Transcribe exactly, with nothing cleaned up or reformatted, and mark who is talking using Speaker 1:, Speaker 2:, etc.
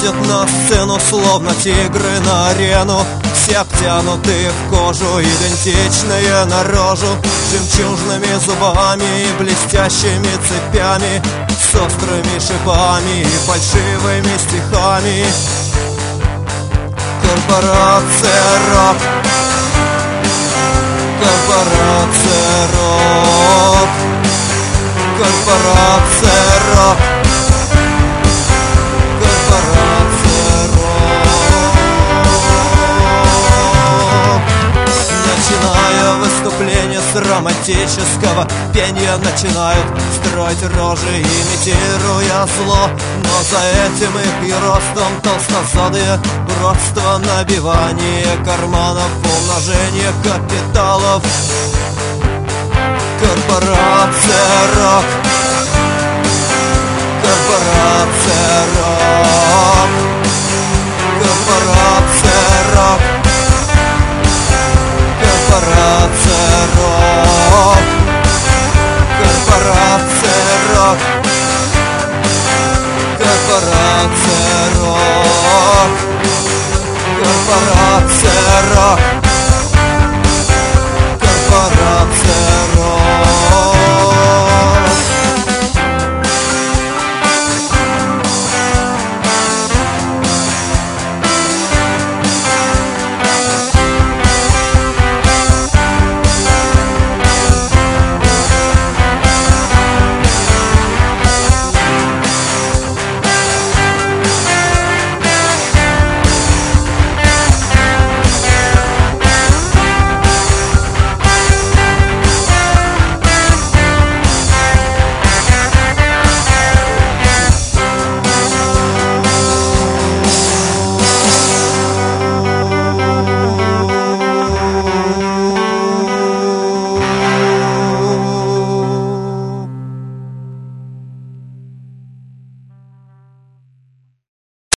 Speaker 1: выходят на сцену, словно тигры на арену. Все обтянуты в кожу, идентичные наружу, жемчужными зубами и блестящими цепями, с острыми шипами и фальшивыми стихами. Корпорация рок, корпорация рок, корпорация рок, корпорация рок. Начиная выступление с романтического пения, начинают строить рожи, имитируя зло. Но за этим их и ростом толстозадые уродство, набивание карманов, умножение капиталов. Корпорация рок, корпорация рок,